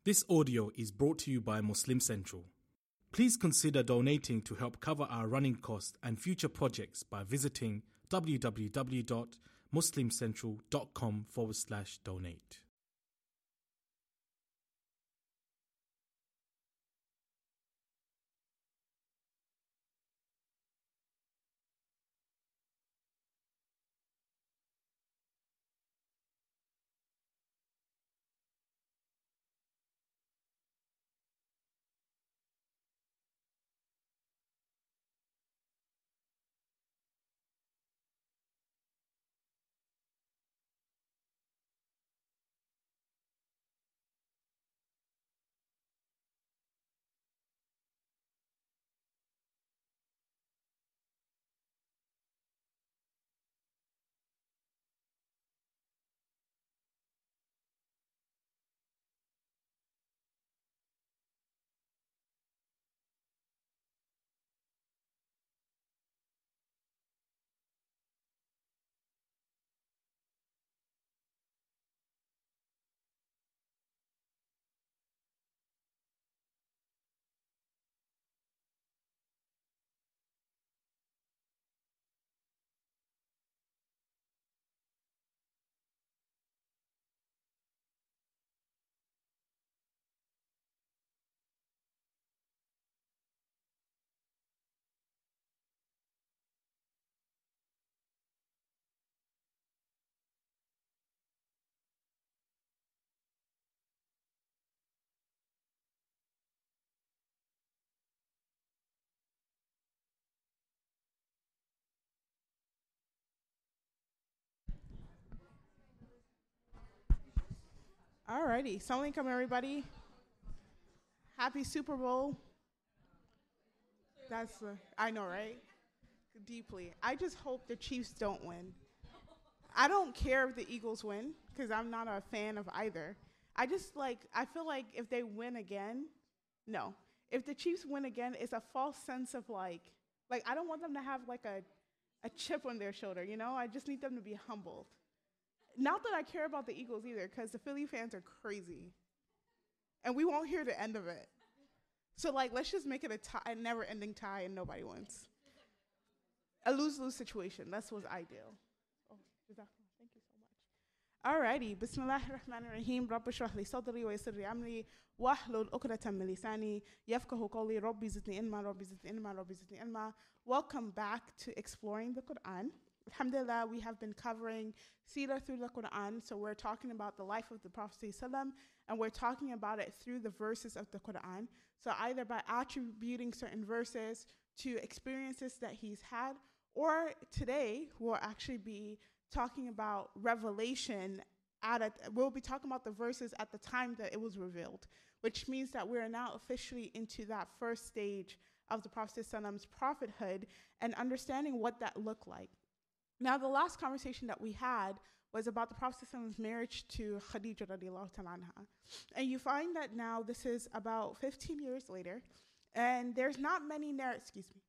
This audio is brought to you by Muslim Central. Please consider donating to help cover our running costs and future projects by visiting www.muslimcentral.com/donate. Alrighty, Assalamu alaikum everybody. Happy Super Bowl. I know, right? Deeply. I just hope the Chiefs don't win. I don't care if the Eagles win because I'm not a fan of either. I feel like if they win again, no. If the Chiefs win again, it's a false sense of like I don't want them to have like a chip on their shoulder, you know? I just need them to be humbled. Not that I care about the Eagles either, because the Philly fans are crazy. And we won't hear the end of it. So, let's just make it a never-ending tie and nobody wins. A lose-lose situation. That's what's ideal. Oh, thank you so much. Alrighty. Bismillahirrahmanirrahim. Rabbi shrah li sadri wa yassir li amri wahlul uqdatan min lisani yafqahu qawli rabbi zidni ilma rabbi zidni ilma rabbi zidni ilma. Welcome back to Exploring the Quran. Alhamdulillah, we have been covering Seerah through the Quran. So we're talking about the life of the Prophet ﷺ, and we're talking about it through the verses of the Quran. So either by attributing certain verses to experiences that he's had, or today we'll actually be talking about revelation. We'll be talking about the verses at the time that it was revealed, which means that we're now officially into that first stage of the Prophet ﷺ's prophethood and understanding what that looked like. Now, the last conversation that we had was about the Prophet's marriage to Khadija radiallahu ta'ala anha. And you find that now this is about 15 years later, and there's not many excuse me.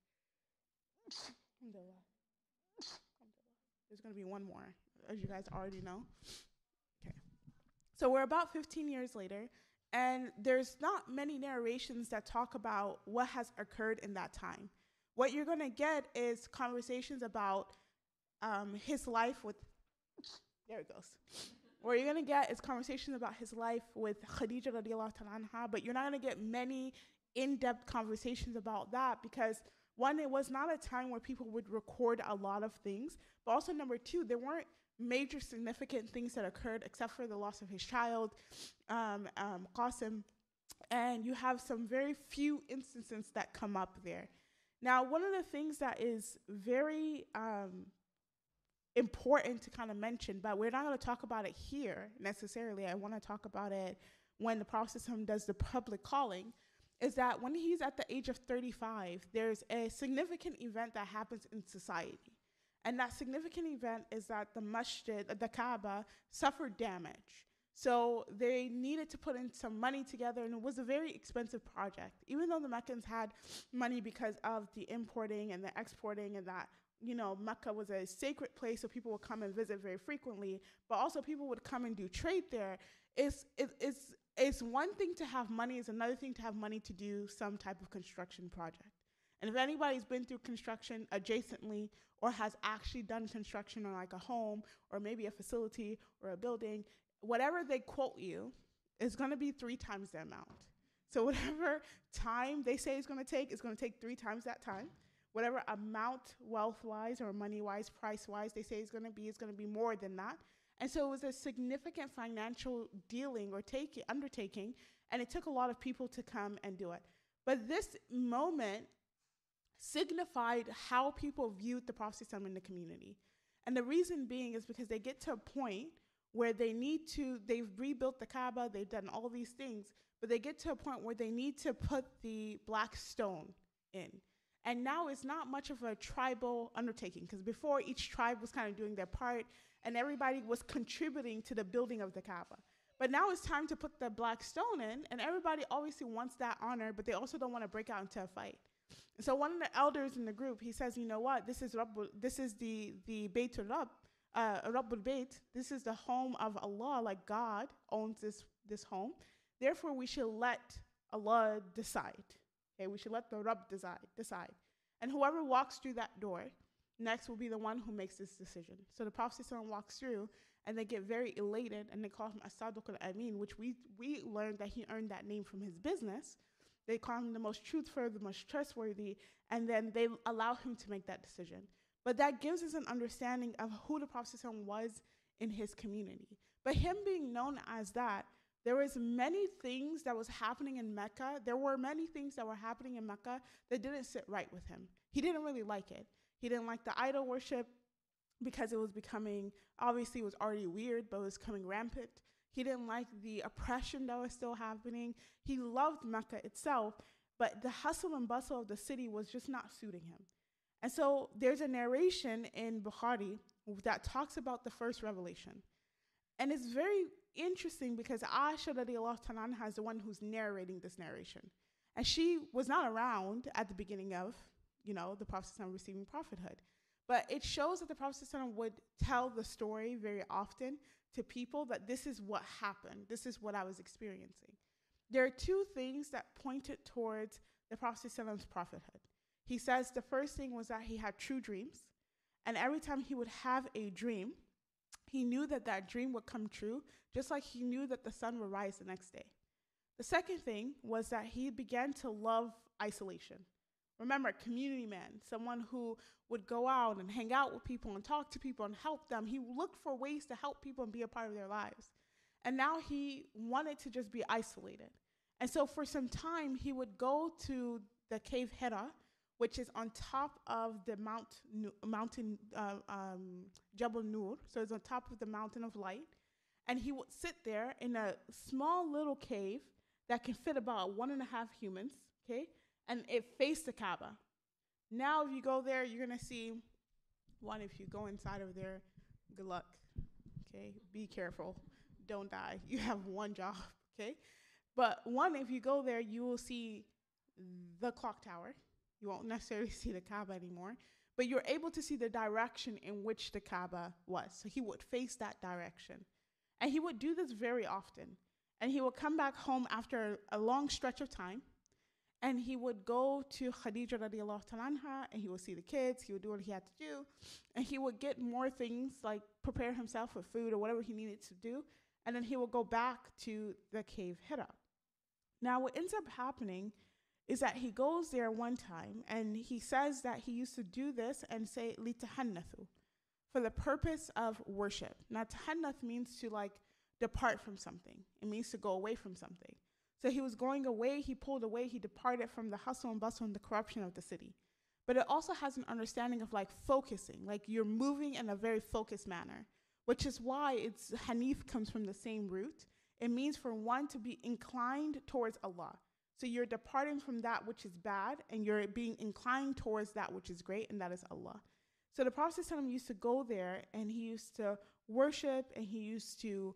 There's going to be one more, as you guys already know. Okay. So we're about 15 years later, and there's not many narrations that talk about what has occurred in that time. What you're going to get is conversations about his life with, there it goes. What you're going to get is conversations about his life with Khadija radiallahu ta'ala anha, but you're not going to get many in-depth conversations about that because, one, it was not a time where people would record a lot of things, but also, number two, there weren't major significant things that occurred except for the loss of his child, Qasim, and you have some very few instances that come up there. Now, one of the things that is very important to kind of mention, but we're not going to talk about it here necessarily. I want to talk about it when the Prophet does the public calling, is that when he's at the age of 35, there's a significant event that happens in society. And that significant event is that the masjid, the Kaaba, suffered damage. So they needed to put in some money together, and it was a very expensive project. Even though the Meccans had money because of the importing and the exporting and that, you know, Mecca was a sacred place, so people would come and visit very frequently, but also people would come and do trade there. It's it's one thing to have money, it's another thing to have money to do some type of construction project. And if anybody's been through construction adjacently or has actually done construction on like a home or maybe a facility or a building, whatever they quote you is going to be 3 times the amount. So whatever time they say it's going to take 3 times that time. Whatever amount, wealth-wise or money-wise, price-wise, they say it's going to be more than that. And so it was a significant financial dealing or undertaking, and it took a lot of people to come and do it. But this moment signified how people viewed the Prophet in the community. And the reason being is because they get to a point where they've rebuilt the Kaaba, they've done all these things, but they get to a point where they need to put the black stone in. And now it's not much of a tribal undertaking, because before each tribe was kind of doing their part and everybody was contributing to the building of the Kaaba. But now it's time to put the black stone in, and everybody obviously wants that honor, but they also don't want to break out into a fight. And so one of the elders in the group, he says, you know what, this is the Baytul Rabb, Rabbul Bayt. This is the home of Allah, like God owns this home. Therefore, we should let Allah decide. Okay, we should let the Rabb decide. And whoever walks through that door next will be the one who makes this decision. So the Prophet walks through, and they get very elated, and they call him As-Sadiq al-Amin, which we learned that he earned that name from his business. They call him the most truthful, the most trustworthy, and then they allow him to make that decision. But that gives us an understanding of who the Prophet was in his community. But him being known as that, there was many things that was happening in Mecca. There were many things that were happening in Mecca that didn't sit right with him. He didn't really like it. He didn't like the idol worship because it was becoming, obviously it was already weird, but it was coming rampant. He didn't like the oppression that was still happening. He loved Mecca itself, but the hustle and bustle of the city was just not suiting him. And so there's a narration in Bukhari that talks about the first revelation. And it's very interesting because Aisha radiallahu ta'ala anha is the one who's narrating this narration. And she was not around at the beginning of, the Prophet receiving prophethood. But it shows that the Prophet would tell the story very often to people that this is what happened. This is what I was experiencing. There are 2 things that pointed towards the Prophet's prophethood. He says the first thing was that he had true dreams. And every time he would have a dream, he knew that that dream would come true, just like he knew that the sun would rise the next day. The second thing was that he began to love isolation. Remember, community man, someone who would go out and hang out with people and talk to people and help them. He looked for ways to help people and be a part of their lives. And now he wanted to just be isolated. And so for some time, he would go to the cave Hira, which is on top of the mountain Jabal Nur. So it's on top of the mountain of light. And he would sit there in a small little cave that can fit about 1.5 humans, okay? And it faced the Kaaba. Now, if you go there, you're going to see, one, if you go inside of there, good luck, okay? Be careful. Don't die. You have one job, okay? But one, if you go there, you will see the clock tower. You won't necessarily see the Kaaba anymore, but you're able to see the direction in which the Kaaba was. So he would face that direction. And he would do this very often. And he would come back home after a long stretch of time, and he would go to Khadija radiallahu ta'ala anha, and he would see the kids, he would do what he had to do, and he would get more things, like prepare himself with food or whatever he needed to do, and then he would go back to the cave Hira. Now, what ends up happening is that he goes there one time, and he says that he used to do this and say, litahannathu, for the purpose of worship. Now, tahannath means to depart from something. It means to go away from something. So he was going away, he pulled away, he departed from the hustle and bustle and the corruption of the city. But it also has an understanding of focusing, you're moving in a very focused manner, which is why Hanif comes from the same root. It means for one to be inclined towards Allah. So you're departing from that which is bad, and you're being inclined towards that which is great, and that is Allah. So the Prophet ﷺ used to go there, and he used to worship, and he used to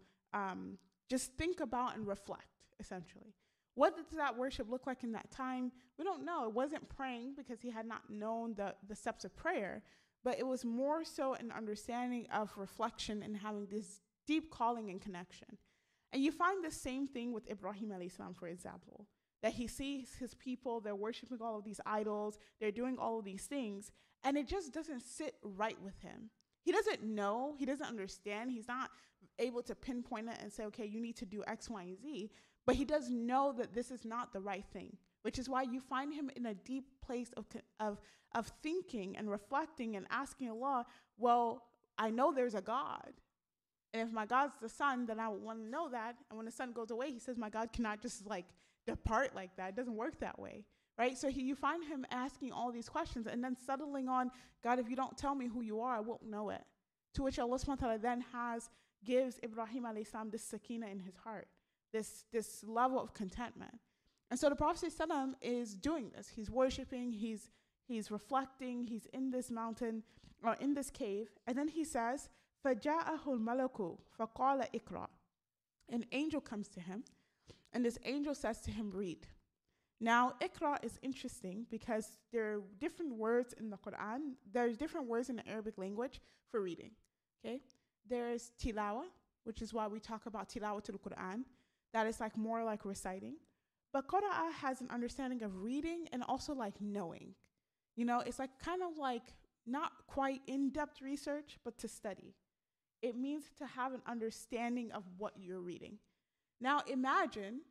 just think about and reflect, essentially. What did that worship look like in that time? We don't know. It wasn't praying because he had not known the steps of prayer, but it was more so an understanding of reflection and having this deep calling and connection. And you find the same thing with Ibrahim alayhi salam, for example, that he sees his people, they're worshiping all of these idols, they're doing all of these things, and it just doesn't sit right with him. He doesn't know, he doesn't understand, he's not able to pinpoint it and say, okay, you need to do X, Y, and Z, but he does know that this is not the right thing, which is why you find him in a deep place of thinking and reflecting and asking Allah, well, I know there's a God. And if my God's the sun, then I would want to know that. And when the sun goes away, he says, my God cannot just depart like that. It doesn't work that way, right? So you find him asking all these questions and then settling on, God, if you don't tell me who you are, I won't know it. To which Allah subhanahu wa ta'ala then gives Ibrahim alayhi salam this sakina in his heart, this level of contentment. And so the Prophet ﷺ is doing this. He's worshiping, he's reflecting, he's in this mountain or in this cave. And then he says, فَجَاءَهُ الْمَلَكُ فَقَالَ اقْرَأ. An angel comes to him, and this angel says to him, read. Now, iqra is interesting because there are different words in the Quran. There's different words in the Arabic language for reading. Okay, there's tilawa, which is why we talk about tilawa to the Quran. That is more like reciting. But qara'a has an understanding of reading and also knowing. It's kind of not quite in-depth research, but to study. It means to have an understanding of what you're reading. Now imagine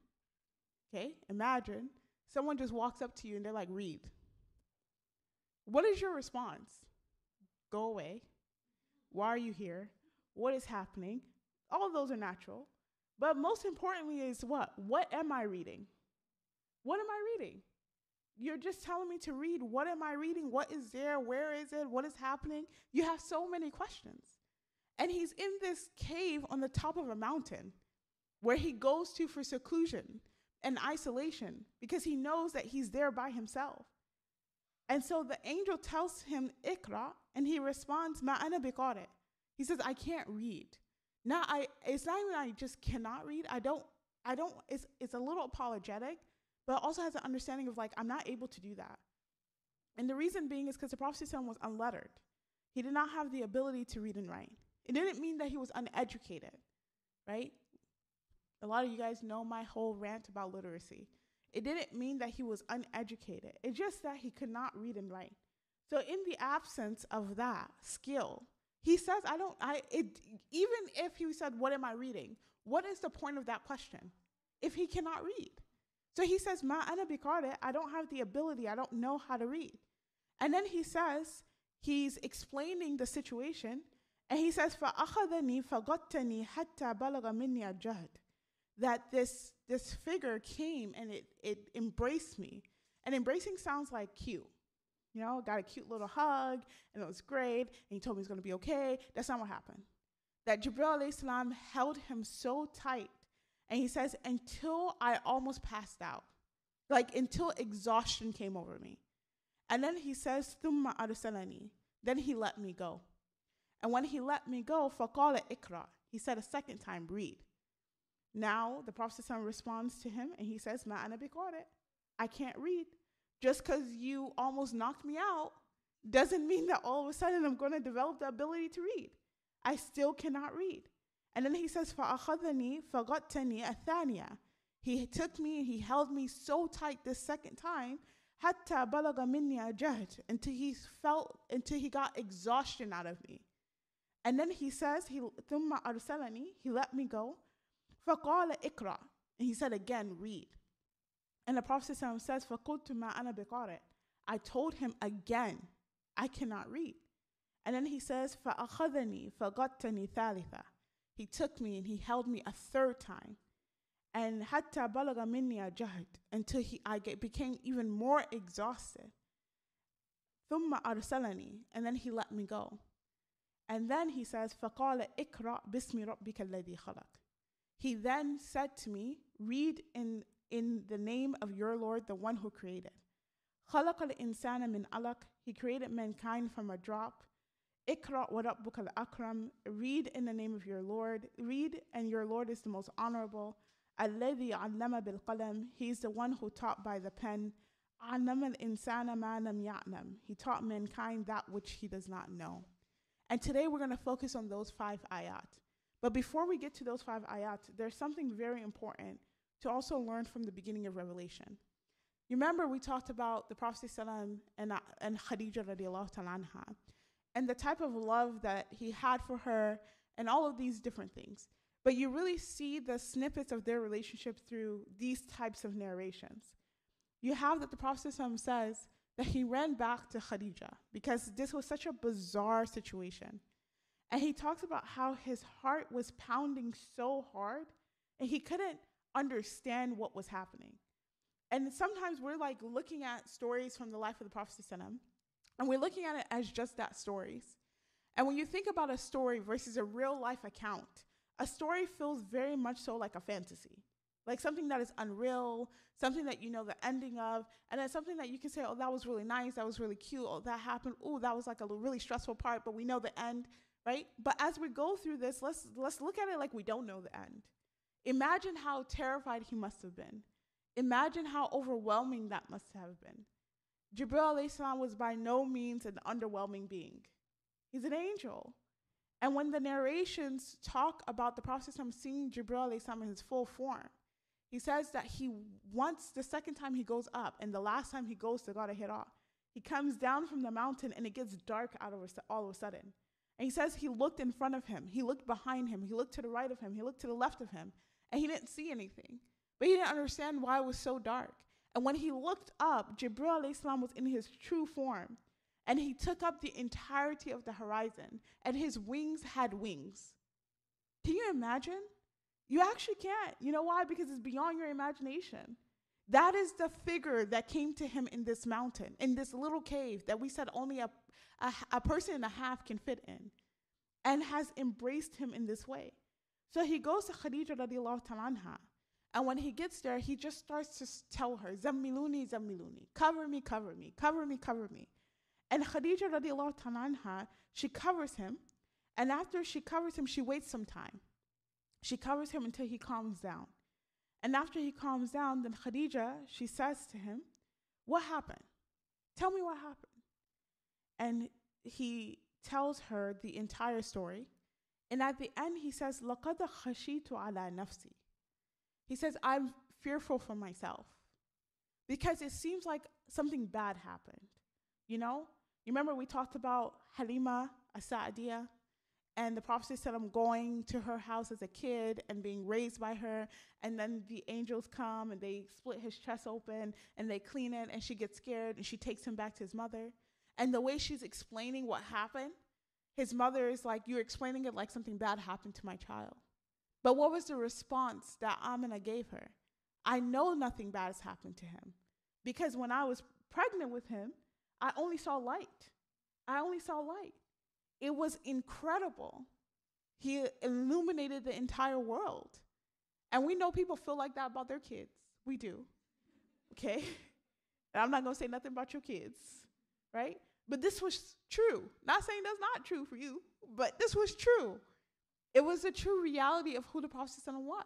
someone just walks up to you and they're like, read. What is your response? Go away. Why are you here? What is happening? All of those are natural. But most importantly is what? What am I reading? What am I reading? You're just telling me to read. What am I reading? What is there? Where is it? What is happening? You have so many questions. And he's in this cave on the top of a mountain where he goes to for seclusion and isolation because he knows that he's there by himself. And so the angel tells him, Iqra, and he responds, Ma ana biqari. He says, I can't read. Now, it's not even I just cannot read. It's a little apologetic, but also has an understanding of I'm not able to do that. And the reason being is because the Prophet ﷺ was unlettered. He did not have the ability to read and write. It didn't mean that he was uneducated, right? A lot of you guys know my whole rant about literacy. It didn't mean that he was uneducated. It's just that he could not read and write. So in the absence of that skill, he says, even if he said, what am I reading? What is the point of that question if he cannot read? So he says, Ma ana biqari, I don't have the ability, I don't know how to read. And then he says, he's explaining the situation, and he says, فَأَخَذَنِي فَغَطَّنِي حَتَّى بَلَغَ مِنِّي الْجَهْدِ. That this figure came and it embraced me. And embracing sounds like cute. Got a cute little hug, and it was great, and he told me it's going to be okay. That's not what happened. That Jibreel alayhi salam held him so tight, and he says, until I almost passed out. Until exhaustion came over me. And then he says, ثُمَّ أَرْسَلَنِي. Then he let me go. And when he let me go, فَقَالَ اقْرَأ. He said a second time, read. Now, the Prophet ﷺ responds to him, and he says, مَا أَنَا بِقَارِئ. I can't read. Just because you almost knocked me out doesn't mean that all of a sudden I'm going to develop the ability to read. I still cannot read. And then he says, فَأَخَذَنِي فَغَطَّنِي الثَّانِيَةَ. He took me and he held me so tight this second time, حَتَّى بَلَغَ مِنِّي الْجَهْدِ, until he got exhaustion out of me. And then he says, ثُمَّ أَرْسَلَنِي, he let me go. فَقَالَ اقْرَأ, and he said again, read. And the Prophet says, فَقُلْتُ مَا أَنَا بِقَارِئ. I told him again, I cannot read. And then he says, فَأَخَذَنِي فَغَطَّنِي ثَالِثًا. He took me and he held me a third time. And حَتَّى بَلَغَ مِنِّي الْجَهْدِ, until I became even more exhausted. ثُمَّ أَرْسَلَنِي, and then he let me go. And then he says, فَقَالَ اقْرَأْ بِاسْمِ رَبِّكَ الَّذِي خَلَقَ. He then said to me, read in the name of your Lord, the one who created. خَلَقَ الْإِنسَانَ مِنْ عَلَقٍ. He created mankind from a drop. اقْرَأْ وَرَبُّكَ الْأَكْرَمُ. Read in the name of your Lord. Read, and your Lord is the most honorable. الَّذِي عَلَّمَ بِالْقَلَمِ. He is the one who taught by the pen. عَلَّمَ الْإِنسَانَ مَا لَمْ يَعْلَمْ. He taught mankind that which he does not know. And today we're going to focus on those 5 ayat. But before we get to those 5 ayat, there's something very important to also learn from the beginning of Revelation. You remember we talked about the Prophet ﷺ and Khadija radiallahu ta'ala anha, and the type of love that he had for her and all of these different things. But you really see the snippets of their relationship through these types of narrations. You have that the Prophet ﷺ says that he ran back to Khadija because this was such a bizarre situation. And he talks about how his heart was pounding so hard and he couldn't understand what was happening. And sometimes we're like looking at stories from the life of the Prophet ﷺ, and we're looking at it as just that, stories. And when you think about a story versus a real life account, a story feels very much so like a fantasy, like something that is unreal, something that you know the ending of, and then something that you can say, oh, that was really nice, that was really cute, oh, that happened, oh, that was like a really stressful part, but we know the end, right? But as we go through this, let's look at it like we don't know the end. Imagine how terrified he must have been. Imagine how overwhelming that must have been. Jibril alayhi salam was by no means an underwhelming being. He's an angel. And when the narrations talk about the Prophet seeing Jibril alayhi salam in his full form, he says that he once, the second time he goes up and the last time he goes to God Hira, he comes down from the mountain and it gets dark all of a sudden. And he says he looked in front of him, he looked behind him, he looked to the right of him, he looked to the left of him, and he didn't see anything. But he didn't understand why it was so dark. And when he looked up, Jibril alayhi salam was in his true form. And he took up the entirety of the horizon. And his wings had wings. Can you imagine? You actually can't. You know why? Because it's beyond your imagination. That is the figure that came to him in this mountain, in this little cave that we said only a person and a half can fit in, and has embraced him in this way. So he goes to Khadija radiallahu ta'ala anha. And when he gets there, he just starts to tell her, Zammiluni, Zammiluni, cover me, cover me, cover me, cover me. And Khadija radiallahu ta'ala anha, she covers him. And after she covers him, she waits some time. She covers him until he calms down. And after he calms down, then Khadija, she says to him, what happened? Tell me what happened. And he tells her the entire story. And at the end, he says, لَقَدْ خَشِيتُ عَلَى نَفْسِي. He says, I'm fearful for myself because it seems like something bad happened. You know, you remember we talked about Halima as-Sa'diyah and the Prophet ﷺ going to her house as a kid and being raised by her. And then the angels come and they split his chest open and they clean it and she gets scared and she takes him back to his mother. And the way she's explaining what happened, his mother is like, you're explaining it like something bad happened to my child. But what was the response that Amina gave her? I know nothing bad has happened to him because when I was pregnant with him, I only saw light. I only saw light. It was incredible. He illuminated the entire world. And we know people feel like that about their kids. We do. Okay? And I'm not going to say nothing about your kids, right? But this was true. Not saying that's not true for you, but this was true. It was a true reality of who the Prophet was.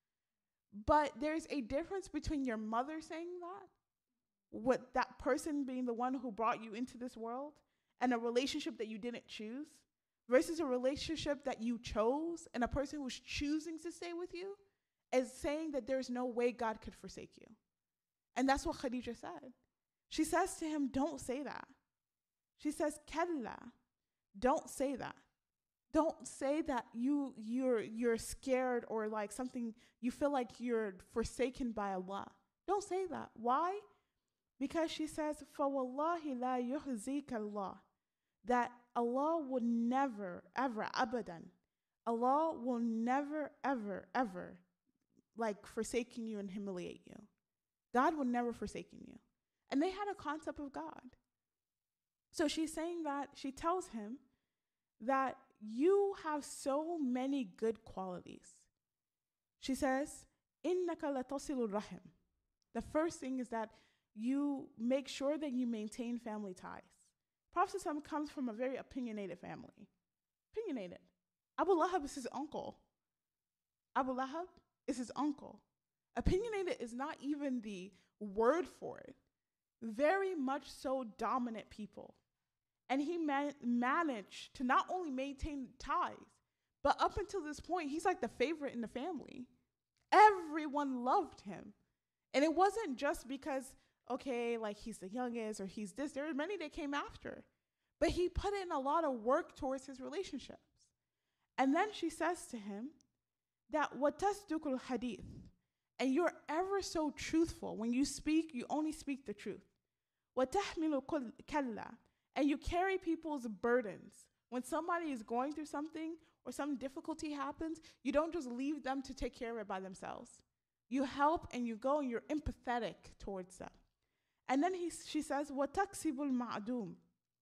But there's a difference between your mother saying that, that person being the one who brought you into this world, and a relationship that you didn't choose, versus a relationship that you chose, and a person who's choosing to stay with you is saying that there's no way God could forsake you. And that's what Khadija said. She says to him, don't say that. She says, Kalla, don't say that. Don't say that you're scared or like something, you feel like you're forsaken by Allah. Don't say that. Why? Because she says, فَوَاللَّهِ لَا يُحْزِيكَ اللَّهِ, that Allah will never, ever, abadan, Allah will never, ever, ever like forsaking you and humiliate you. God will never forsaken you. And they had a concept of God. So she's saying that, she tells him that you have so many good qualities. She says, إِنَّكَ لَتَصِلُ الرَّحِمِ. The first thing is that you make sure that you maintain family ties. Prophet ﷺ comes from a very opinionated family. Opinionated. Abu Lahab is his uncle. Abu Lahab is his uncle. Opinionated is not even the word for it. Very much so dominant people. And he managed to not only maintain ties, But up until this point, he's like the favorite in the family. Everyone loved him. And it wasn't just because, okay, like he's the youngest or he's this. There were many that came after. But he put in a lot of work towards his relationships. And then she says to him that وَتَصْدُقُ الْحَدِيثِ, and you're ever so truthful. When you speak, you only speak the truth. وَتَحْمِلُ كَلَّا, and you carry people's burdens. When somebody is going through something or some difficulty happens, you don't just leave them to take care of it by themselves. You help and you go and you're empathetic towards them. And then she says, وَتَكْسِبُ الْمَعْدُومِ,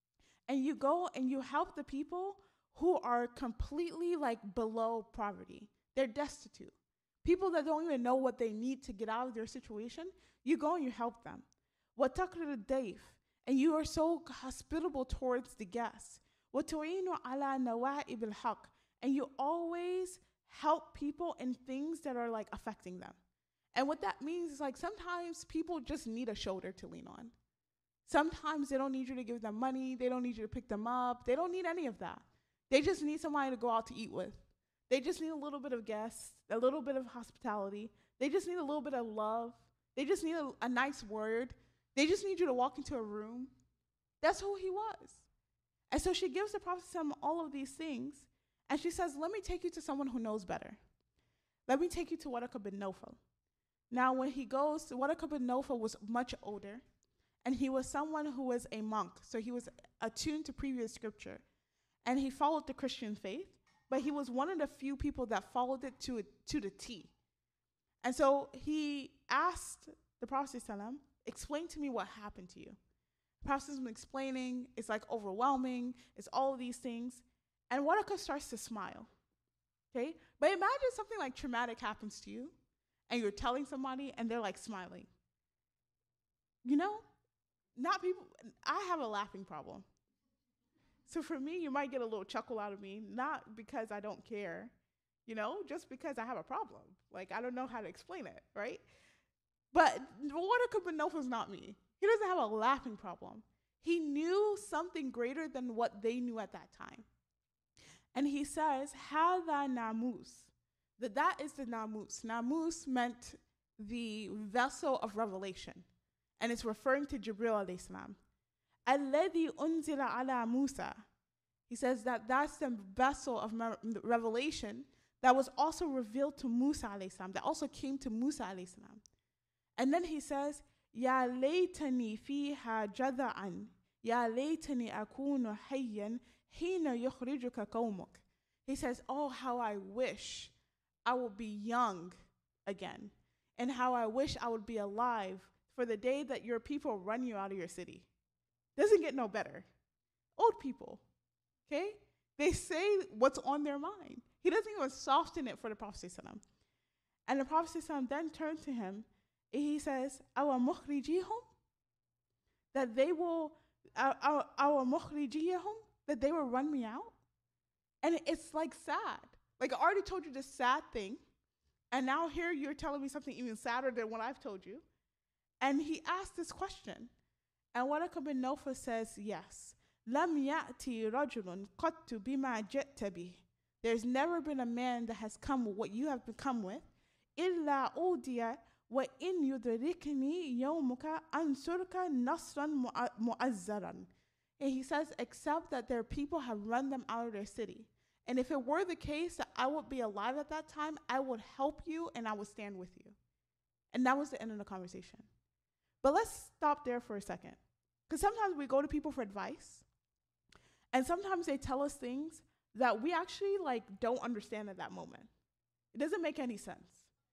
and you go and you help the people who are completely like below poverty. They're destitute. People that don't even know what they need to get out of their situation, you go and you help them. وَتَقْرِرُ الضَّيْفِ, and you are so hospitable towards the guests. وَتُعِينُ عَلَى نَوَائِبِ الْحَقِّ, and you always help people in things that are like affecting them. And what that means is like sometimes people just need a shoulder to lean on. Sometimes they don't need you to give them money. They don't need you to pick them up. They don't need any of that. They just need somebody to go out to eat with. They just need a little bit of guests, a little bit of hospitality. They just need a little bit of love. They just need a nice word. They just need you to walk into a room. That's who he was. And so she gives the Prophet all of these things, and she says, let me take you to someone who knows better. Let me take you to Waraka bin Nawfal. Now, when he goes, Waraka bin Nawfal was much older, and he was someone who was a monk. So he was attuned to previous scripture, and he followed the Christian faith, but he was one of the few people that followed it to the T. And so he asked the Prophet ﷺ, explain to me what happened to you. The Prophet was explaining, it's like overwhelming, it's all of these things. And Waraka starts to smile, okay? But imagine something like traumatic happens to you, and you're telling somebody, and they're like smiling. You know, not people, I have a laughing problem. So for me, you might get a little chuckle out of me, not because I don't care, you know, just because I have a problem. Like, I don't know how to explain it, right? But Waraka bin Nawfal is not me. He doesn't have a laughing problem. He knew something greater than what they knew at that time. And he says, Hada namus. That is the namus. Namus meant the vessel of revelation. And it's referring to Jibril alayhi salam. Alladhi unzila ala Musa. He says that that's the vessel of revelation that was also revealed to Musa alayhi salam, that also came to Musa alayhi salam. And then he says, Ya laytani fiha jada'an, Ya laytani akunu hayyan, hina yukhrijuka qawmuk. He says, oh, how I wish I would be young again, and how I wish I would be alive for the day that your people run you out of your city. Doesn't get no better. Old people, okay? They say what's on their mind. He doesn't even soften it for the Prophet ﷺ. And the Prophet ﷺ then turned to him, and he says, Awa mukhrijihum, that they will, Awa mukhrijihum, that they will run me out. And it's like sad. Like, I already told you this sad thing, and now here you're telling me something even sadder than what I've told you. And he asked this question. And Waraka bin Nawfal says, yes. Lam ya'ti rajulun qattu bima ji'ta bih. There's never been a man that has come with what you have come with. Illa udiya wa in yudrikni yawmuka ansurka nasran mu'azzaran. And he says, except that their people have run them out of their city. And if it were the case that I would be alive at that time, I would help you and I would stand with you. And that was the end of the conversation. But let's stop there for a second. Because sometimes we go to people for advice, and sometimes they tell us things that we actually like don't understand at that moment. It doesn't make any sense.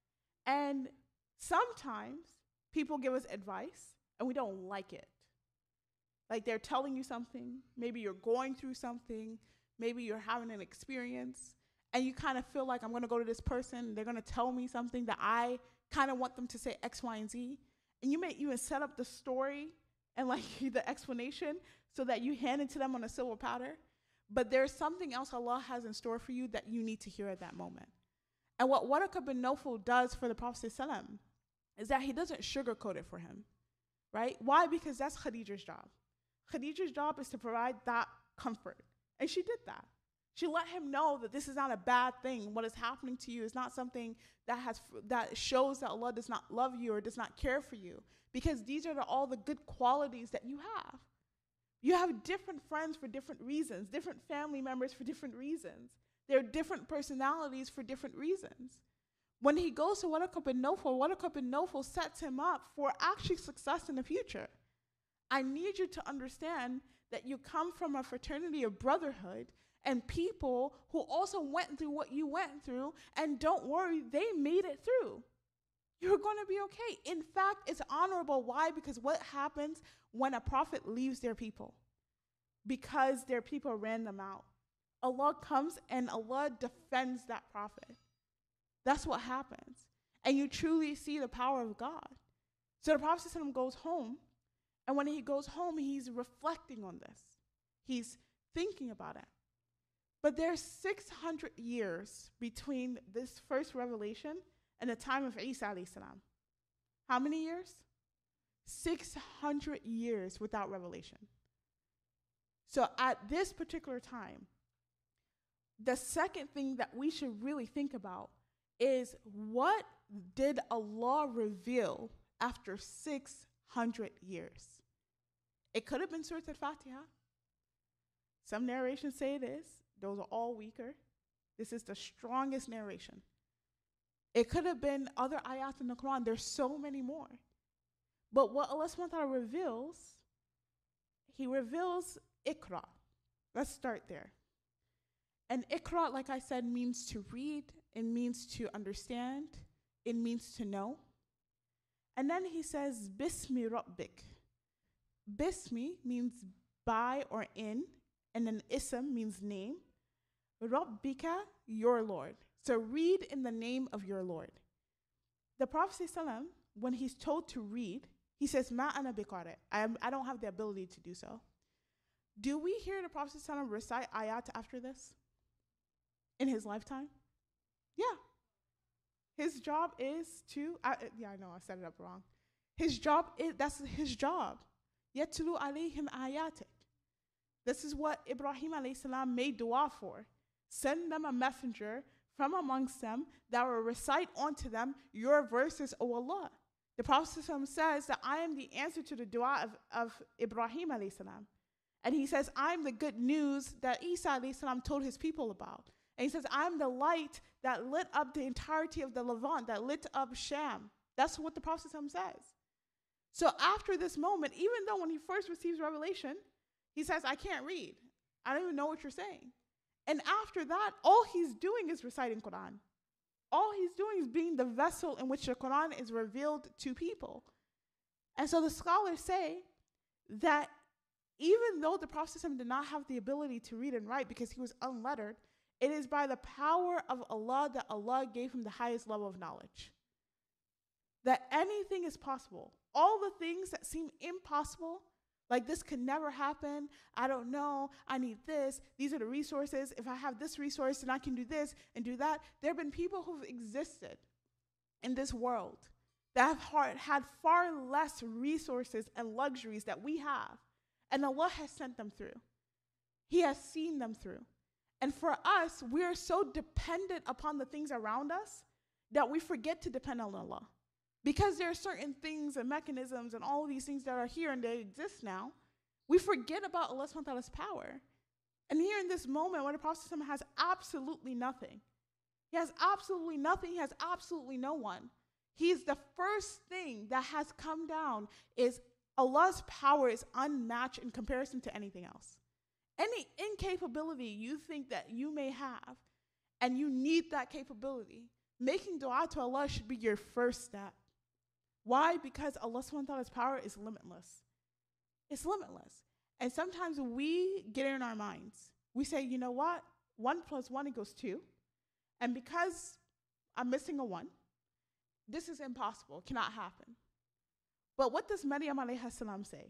And sometimes people give us advice and we don't like it. Like they're telling you something, maybe you're going through something, maybe you're having an experience, and you kind of feel like I'm going to go to this person, they're going to tell me something that I kind of want them to say X, Y, and Z. And you may even set up the story and like the explanation so that you hand it to them on a silver platter. But there's something else Allah has in store for you that you need to hear at that moment. And what Waraka bin Nawfal does for the Prophet ﷺ is that he doesn't sugarcoat it for him, right? Why? Because that's Khadija's job. Khadija's job is to provide that comfort. And she did that. She let him know that this is not a bad thing. What is happening to you is not something that shows that Allah does not love you or does not care for you, because these are all the good qualities that you have. You have different friends for different reasons, different family members for different reasons. There are different personalities for different reasons. When he goes to Waraq bin Nawfal sets him up for actually success in the future. I need you to understand that you come from a fraternity of brotherhood and people who also went through what you went through, and don't worry, they made it through. You're going to be okay. In fact, it's honorable. Why? Because what happens when a prophet leaves their people? Because their people ran them out. Allah comes and Allah defends that prophet. That's what happens. And you truly see the power of God. So the Prophet ﷺ goes home, and when he goes home, he's reflecting on this. He's thinking about it. But there's 600 years between this first revelation and the time of Isa alayhi salam. How many years? 600 years without revelation. So at this particular time, the second thing that we should really think about is, what did Allah reveal after 600 years? It could have been Surah Al-Fatiha. Some narrations say it is. Those are all weaker. This is the strongest narration. It could have been other ayat in the Quran. There's so many more. But what Allah subhanahu wa ta'ala reveals, He reveals Iqra. Let's start there. And Iqra, like I said, means to read. It means to understand. It means to know. And then He says, Bismi Rabbik. Bismi means by or in. And then Ism means name. Rabbika, your Lord. So read in the name of your Lord. The Prophet ﷺ, when he's told to read, he says, Ma ana biqari. I don't have the ability to do so. Do we hear the Prophet ﷺ recite ayat after this in his lifetime? Yeah. His job is to, I know I set it up wrong. His job is, that's his job. Yatlu alayhim ayatik. This is what Ibrahim alayhi salam made dua for. Send them a messenger from amongst them that will recite unto them your verses, O Allah. The Prophet says that I am the answer to the dua of Ibrahim alayhi salam. And he says, I'm the good news that Isa alayhi salam told his people about. And he says, I'm the light that lit up the entirety of the Levant, that lit up Sham. That's what the Prophet says. So after this moment, even though when he first receives revelation, he says, I can't read. I don't even know what you're saying. And after that, all he's doing is reciting Quran. All he's doing is being the vessel in which the Quran is revealed to people. And so the scholars say that even though the Prophet did not have the ability to read and write because he was unlettered, it is by the power of Allah that Allah gave him the highest level of knowledge. That anything is possible. All the things that seem impossible, like this could never happen, I don't know, I need this, these are the resources, if I have this resource then I can do this and do that. There have been people who've existed in this world that have had far less resources and luxuries that we have, and Allah has sent them through. He has seen them through. And for us, we are so dependent upon the things around us that we forget to depend on Allah. Because there are certain things and mechanisms and all of these things that are here and they exist now, we forget about Allah subhanahu wa ta'ala's power. And here in this moment when the Prophet has absolutely nothing, he has absolutely nothing, he has absolutely no one. He's the first thing that has come down is Allah's power is unmatched in comparison to anything else. Any incapability you think that you may have and you need that capability, making dua to Allah should be your first step. Why? Because Allah subhanahu wa ta'ala's power is limitless. It's limitless. And sometimes we get in our minds. We say, you know what? 1 + 1 = 2. And because I'm missing a 1, this is impossible. It cannot happen. But what does Maryam alayhi salam say?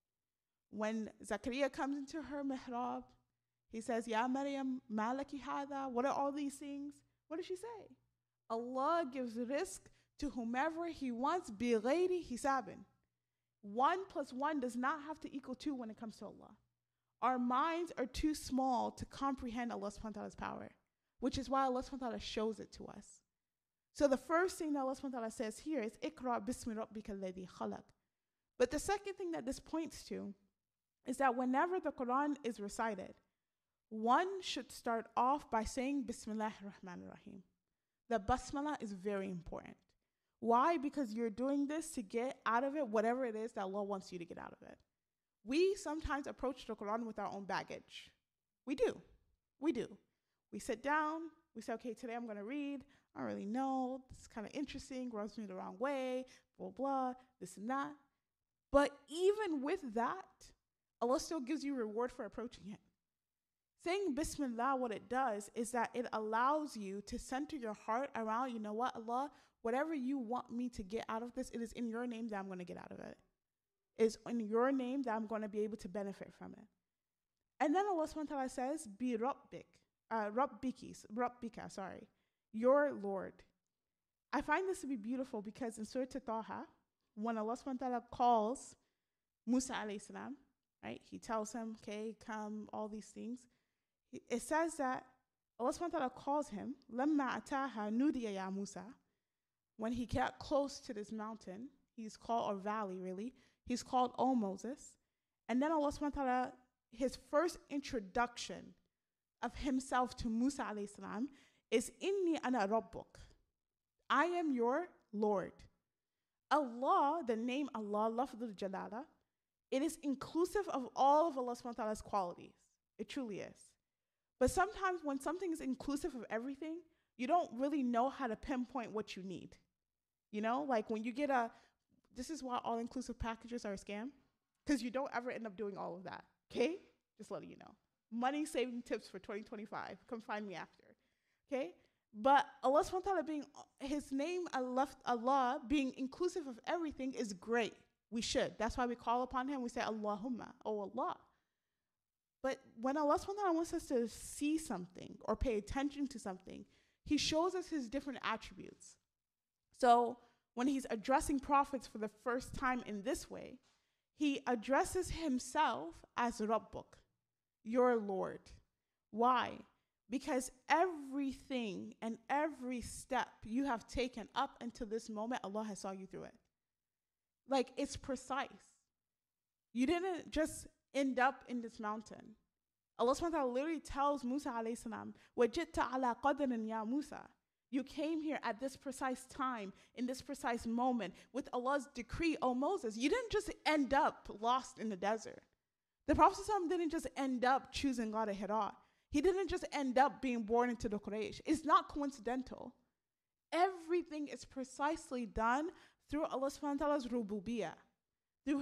When Zakaria comes into her mihrab, he says, Ya Maryam, ma laki hada? What are all these things? What does she say? Allah gives rizq to whomever He wants, bighayri hisabin. 1 + 1 does not have to equal 2 when it comes to Allah. Our minds are too small to comprehend Allah subhanahu wa ta'ala's power, which is why Allah subhanahu wa ta'ala shows it to us. So the first thing that Allah subhanahu wa ta'ala says here is Iqra bismi rabbika alladhi khalaq. But the second thing that this points to is that whenever the Quran is recited, one should start off by saying Bismillah ar-Rahman ar-Rahim. The basmala is very important. Why? Because you're doing this to get out of it whatever it is that Allah wants you to get out of it. We sometimes approach the Quran with our own baggage. We do. We sit down, we say, okay, today I'm going to read. I don't really know. This is kind of interesting. Rubs me the wrong way, blah, blah, this and that. But even with that, Allah still gives you reward for approaching it. Saying Bismillah, what it does is that it allows you to center your heart around, you know what, Allah, whatever you want me to get out of this, it is in your name that I'm going to get out of it. It is in your name that I'm going to be able to benefit from it. And then Allah subhanahu wa ta'ala says, Bi Rabbika, your Lord. I find this to be beautiful because in Surah Taha, when Allah subhanahu wa ta'ala calls Musa alayhi salam, right, he tells him, okay, come, all these things. It says that Allah subhanahu wa ta'ala calls him, Lamma ataha nudiya ya Musa. When he got close to this mountain, he's called, or valley really, he's called, O Moses. And then Allah subhanahu wa ta'ala, his first introduction of himself to Musa alayhi salam is Inni ana rabbuk. I am your Lord. Allah, the name Allah, lafdul jalala, it is inclusive of all of Allah subhanahu wa ta'ala's qualities. It truly is. But sometimes when something is inclusive of everything, you don't really know how to pinpoint what you need. You know, like when you get this is why all-inclusive packages are a scam, because you don't ever end up doing all of that, okay? Just letting you know. Money-saving tips for 2025. Come find me after, okay? But Allah subhanahu wa ta'ala being, his name, Allah, being inclusive of everything is great. We should. That's why we call upon him. We say, Allahumma, oh Allah. But when Allah subhanahu wa ta'ala wants us to see something or pay attention to something, he shows us his different attributes. So when he's addressing prophets for the first time in this way, he addresses himself as Rabbuk, your Lord. Why? Because everything and every step you have taken up until this moment, Allah has saw you through it. Like, it's precise. You didn't just end up in this mountain. Allah subhanahu wa ta'ala literally tells Musa alayhi salam, وَجِئْتَ عَلَىٰ قَدْرٍ يَا Musa. You came here at this precise time, in this precise moment, with Allah's decree, O Moses. You didn't just end up lost in the desert. The Prophet ﷺ didn't just end up choosing God at Hira. He didn't just end up being born into the Quraysh. It's not coincidental. Everything is precisely done through Allah subhanahu wa ta'ala's rububiyyah, through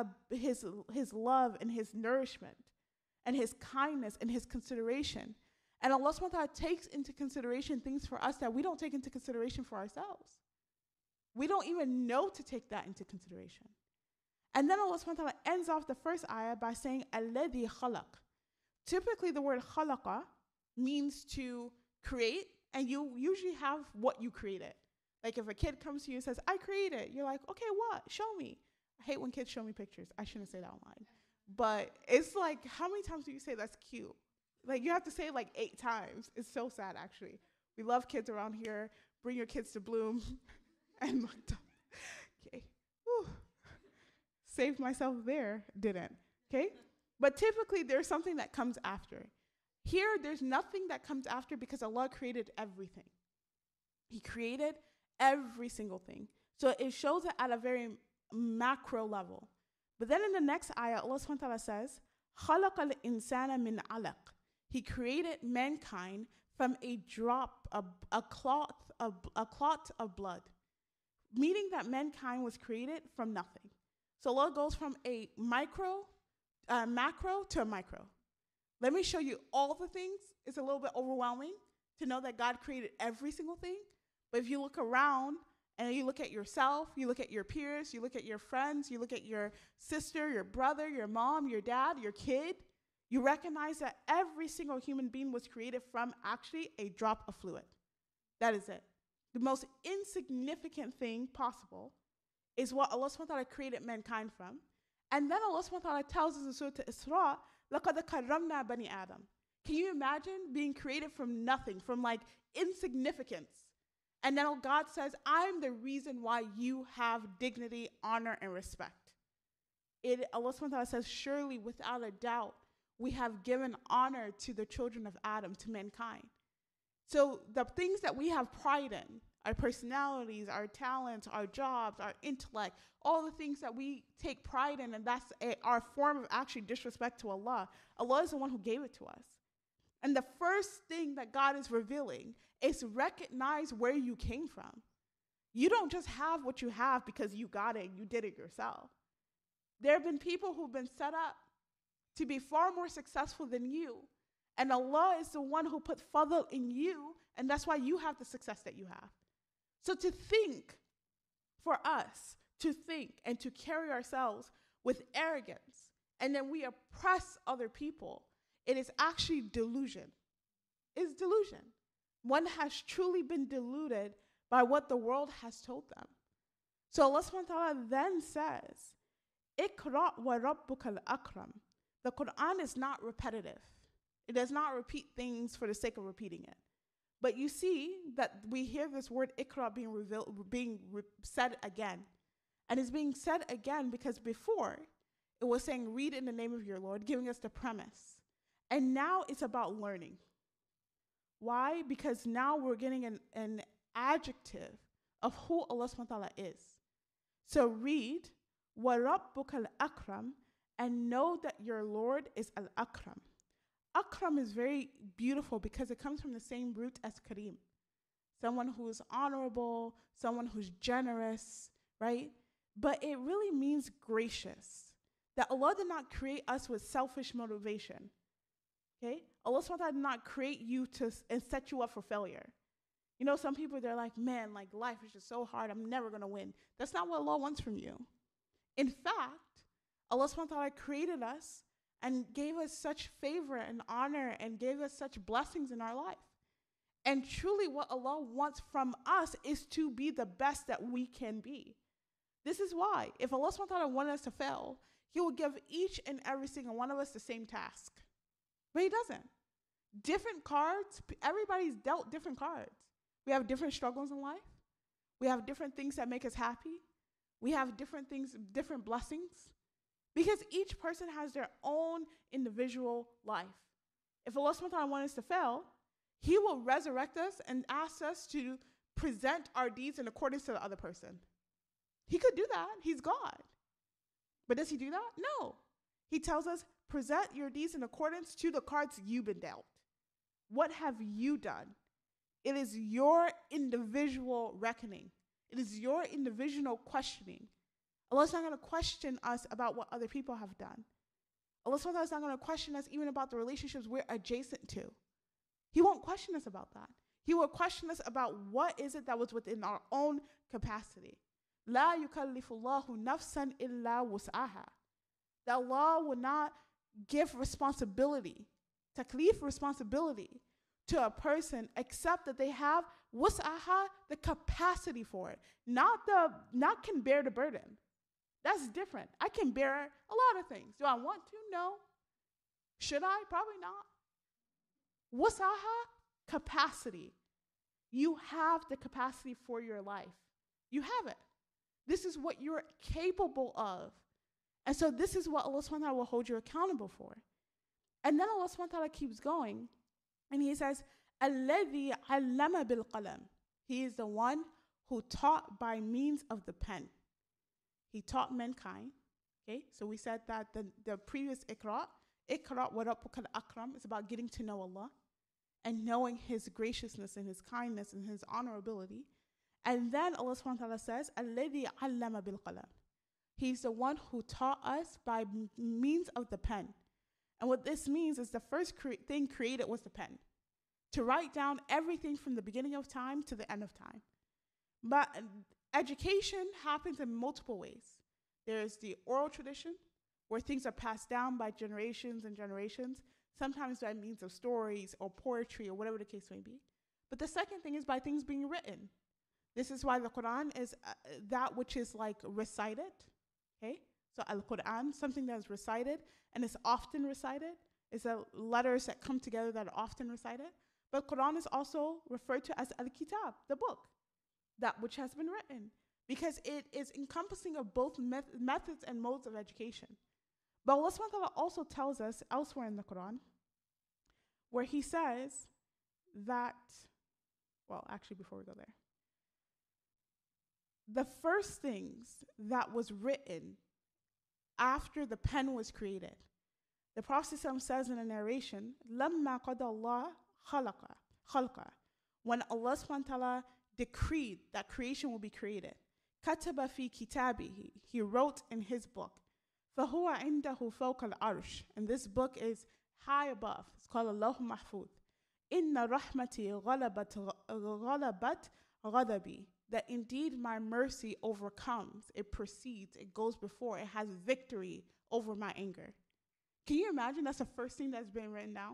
his love and his nourishment and his kindness and his consideration. And Allah subhanahu wa ta'ala takes into consideration things for us that we don't take into consideration for ourselves. We don't even know to take that into consideration. And then Allah subhanahu wa ta'ala ends off the first ayah by saying, Alladhi khalaq. Typically the word khalaqa means to create, and you usually have what you created. Like if a kid comes to you and says, I created, you're like, okay, what? Show me. I hate when kids show me pictures. I shouldn't say that online. But it's like, how many times do you say that's cute? Like you have to say it like 8 times. It's so sad, actually. We love kids around here. Bring your kids to Bloom. And okay. Whew. Saved myself there. Didn't. Okay? But typically there's something that comes after. Here, there's nothing that comes after because Allah created everything. He created every single thing. So it shows it at a very macro level. But then in the next ayah, Allah subhanahu wa ta'ala says, خَلَقَ الْإِنسَانَ مِنْ عَلَقٍ. He created mankind from a drop, a clot of blood. Meaning that mankind was created from nothing. So Allah goes from a macro to a micro. Let me show you all the things. It's a little bit overwhelming to know that God created every single thing. But if you look around and you look at yourself, you look at your peers, you look at your friends, you look at your sister, your brother, your mom, your dad, your kid, you recognize that every single human being was created from actually a drop of fluid. That is it. The most insignificant thing possible is what Allah subhanahu wa ta'ala created mankind from. And then Allah subhanahu wa ta'ala tells us in Surah Isra لَقَدْ كَرَّمْنَا بَنِي آدَمَ. Can you imagine being created from nothing, from like insignificance? And then God says, I'm the reason why you have dignity, honor, and respect. Allah subhanahu wa ta'ala says, surely without a doubt, we have given honor to the children of Adam, to mankind. So the things that we have pride in, our personalities, our talents, our jobs, our intellect, all the things that we take pride in, and that's our form of actually disrespect to Allah. Allah is the one who gave it to us. And the first thing that God is revealing is recognize where you came from. You don't just have what you have because you got it, you did it yourself. There have been people who've been set up to be far more successful than you. And Allah is the one who put fadl in you, and that's why you have the success that you have. So to think, for us, to think and to carry ourselves with arrogance, and then we oppress other people, it is actually delusion. It's delusion. One has truly been deluded by what the world has told them. So Allah subhanahu wa ta'ala then says, Iqra wa rabbuka al-akram. The Quran is not repetitive. It does not repeat things for the sake of repeating it. But you see that we hear this word Iqra being said again. And it's being said again because before it was saying read in the name of your Lord, giving us the premise. And now it's about learning. Why? Because now we're getting an adjective of who Allah subhanahu wa ta'ala is. So read, wa rabbuka al-akram, and know that your Lord is al-akram. Akram is very beautiful because it comes from the same root as kareem. Someone who is honorable, someone who's generous, right? But it really means gracious. That Allah did not create us with selfish motivation. Okay? Allah subhanahu wa ta'ala did not create you and set you up for failure. You know, some people, they're like, man, like life is just so hard, I'm never going to win. That's not what Allah wants from you. In fact, Allah subhanahu wa ta'ala created us and gave us such favor and honor and gave us such blessings in our life. And truly what Allah wants from us is to be the best that we can be. This is why, if Allah subhanahu wa ta'ala wanted us to fail, He will give each and every single one of us the same task. But He doesn't. Different cards, everybody's dealt different cards. We have different struggles in life. We have different things that make us happy. We have different things, different blessings. Because each person has their own individual life. If Allah subhanahu wa ta'ala wants us to fail, He will resurrect us and ask us to present our deeds in accordance to the other person. He could do that. He's God. But does He do that? No. He tells us, present your deeds in accordance to the cards you've been dealt. What have you done? It is your individual reckoning. It is your individual questioning. Allah's not going to question us about what other people have done. Allah is not going to question us even about the relationships we're adjacent to. He won't question us about that. He will question us about what is it that was within our own capacity. لا يكلف الله نفسا إلا وسعها. That Allah will not give responsibility, taklif responsibility, to a person except that they have wus'aha, the capacity for it, not can bear the burden. That's different. I can bear a lot of things. Do I want to? No. Should I? Probably not. Wus'aha, capacity. You have the capacity for your life. You have it. This is what you're capable of. And so this is what Allah subhanahu wa ta'ala will hold you accountable for. And then Allah subhanahu wa ta'ala keeps going. And He says, الَّذِي عَلَّمَ بِالْقَلَمِ. He is the one who taught by means of the pen. He taught mankind. Okay, so we said that the previous Iqra wa rabbuka al-akram, is about getting to know Allah and knowing His graciousness and His kindness and His honorability. And then Allah subhanahu wa ta'ala says, الَّذِي عَلَّمَ بِالْقَلَمِ. He's the one who taught us by means of the pen. And what this means is the first thing created was the pen, to write down everything from the beginning of time to the end of time. But education happens in multiple ways. There's the oral tradition, where things are passed down by generations and generations, sometimes by means of stories or poetry or whatever the case may be. But the second thing is by things being written. This is why the Quran is that which is like recited, okay? So Al-Quran, something that is recited and is often recited. It's letters that come together that are often recited. But Quran is also referred to as Al-Kitab, the book, that which has been written, because it is encompassing of both methods and modes of education. But Allah subhanahu wa ta'ala also tells us elsewhere in the Quran, where He says that, well, actually, before we go there, the first things that was written after the pen was created, the Prophet says in a narration, لَمَّا قَدَى اللَّهُ خَلْقَ, when Allah subhanahu wa ta'ala decreed that creation will be created, كَتَبَ فِي كِتَابِهِ, He wrote in His book, فَهُوَ عِنْدَهُ فَوْقَ الْعَرْشِ, and this book is high above. It's called Allah Mahfud. إِنَّ رَحْمَتِي غَلَبَتْ غَضَبِي, that indeed my mercy overcomes, it precedes, it goes before, it has victory over my anger. Can you imagine that's the first thing that's been written down?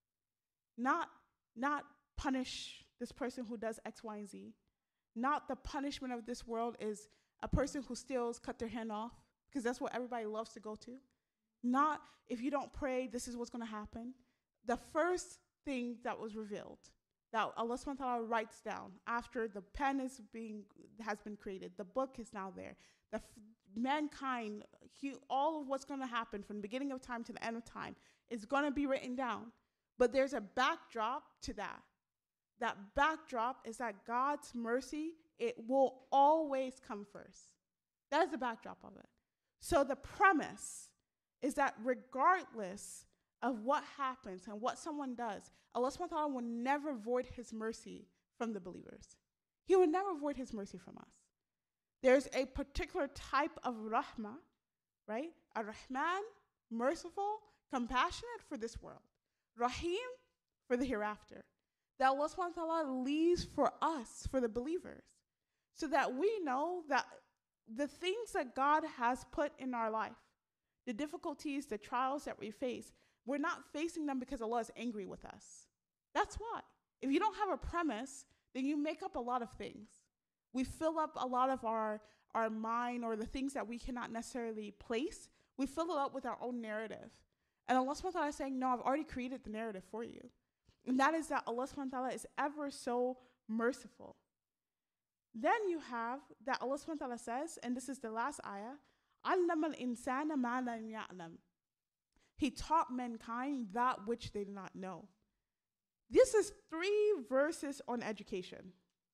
Not punish this person who does X, Y, and Z. Not the punishment of this world is a person who steals, cut their hand off, because that's what everybody loves to go to. Not if you don't pray, this is what's going to happen. The first thing that was revealed, that Allah subhanahu wa ta'ala writes down after the pen has been created, the book is now there. Mankind, all of what's going to happen from the beginning of time to the end of time is going to be written down. But there's a backdrop to that. That backdrop is that God's mercy, it will always come first. That is the backdrop of it. So the premise is that regardless of what happens and what someone does, Allah subhanahu wa ta'ala will never void His mercy from the believers. He will never void His mercy from us. There's a particular type of rahmah, right? Ar-Rahman, merciful, compassionate for this world. Rahim, for the hereafter. That Allah subhanahu wa ta'ala leaves for us, for the believers, so that we know that the things that God has put in our life, the difficulties, the trials that we face, we're not facing them because Allah is angry with us. That's why. If you don't have a premise, then you make up a lot of things. We fill up a lot of our mind, or the things that we cannot necessarily place, we fill it up with our own narrative. And Allah subhanahu wa ta'ala is saying, no, I've already created the narrative for you. And that is that Allah subhanahu wa ta'ala is ever so merciful. Then you have that Allah subhanahu wa ta'ala says, and this is the last ayah, عَلَّمَ الْإِنسَانَ مَا لَمْ يَعْلَمْ. He taught mankind that which they did not know. This is 3 verses on education.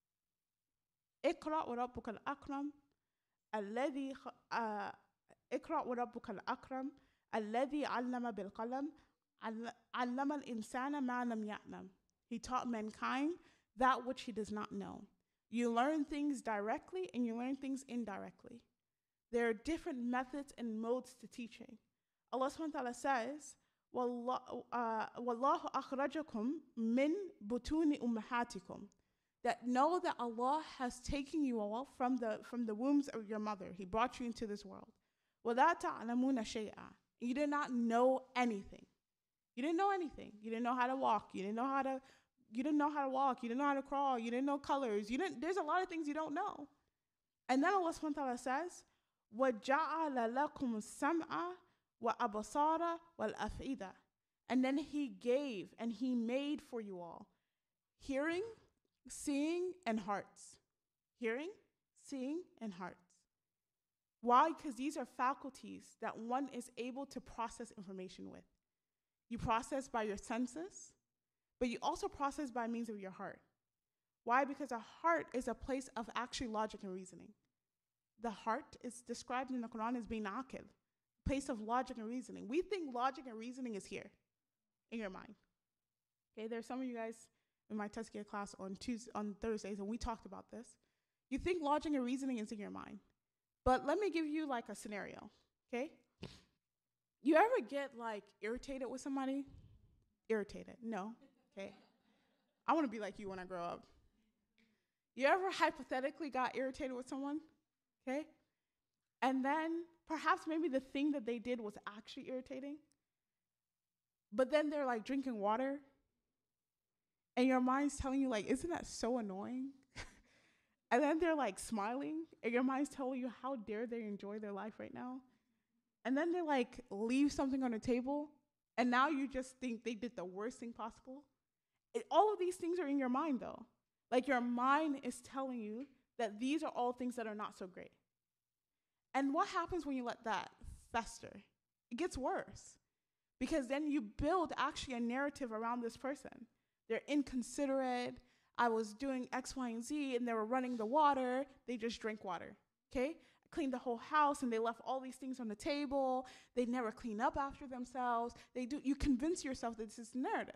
اقرأ وربك الأكرم الذي اقرأ وربك الأكرم الذي علم بالقلم علم الإنسان ما لم يعلم. He taught mankind that which he does not know. You learn things directly and you learn things indirectly. There are different methods and modes to teaching. Allah subhanahu wa ta'ala says, وَاللَّهُ أَخْرَجَكُمْ مِنْ بُطُونِ أُمَّهَاتِكُمْ. That know that Allah has taken you all from the wombs of your mother. He brought you into this world. وَلَا تَعْلَمُونَ شَيْئًا. You did not know anything. You didn't know anything. You didn't know how to walk. You didn't know how to walk. You didn't know how to crawl. You didn't know colors. There's a lot of things you don't know. And then Allah subhanahu wa ta'ala says, وَجَعَلَ لَكُمُ السَّمْعَ وَأَبْصَارَ وَالْأَفْئِدَةَ. And then He gave and He made for you all hearing, seeing, and hearts. Hearing, seeing, and hearts. Why? Because these are faculties that one is able to process information with. You process by your senses, but you also process by means of your heart. Why? Because a heart is a place of actually logic and reasoning. The heart is described in the Quran as being aqil, place of logic and reasoning. We think logic and reasoning is here, in your mind. Okay, there's some of you guys in my Tazkiyah class on Thursdays, and we talked about this. You think logic and reasoning is in your mind. But let me give you like a scenario, okay? You ever get like irritated with somebody? Irritated? No, okay? I want to be like you when I grow up. You ever hypothetically got irritated with someone? Okay? And then perhaps maybe the thing that they did was actually irritating. But then they're like drinking water. And your mind's telling you like, isn't that so annoying? And then they're like smiling. And your mind's telling you how dare they enjoy their life right now. and then they like leave something on the table, and now you just think they did the worst thing possible. All of these things are in your mind, though. Like, your mind is telling you that these are all things that are not so great. And what happens when you let that fester? It gets worse, because then you build actually a narrative around this person. They're inconsiderate. I was doing X, Y, and Z, and they were running the water. They just drank water, okay? Cleaned the whole house, and they left all these things on the table. They never clean up after themselves. You convince yourself that this is narrative.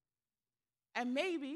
And maybe,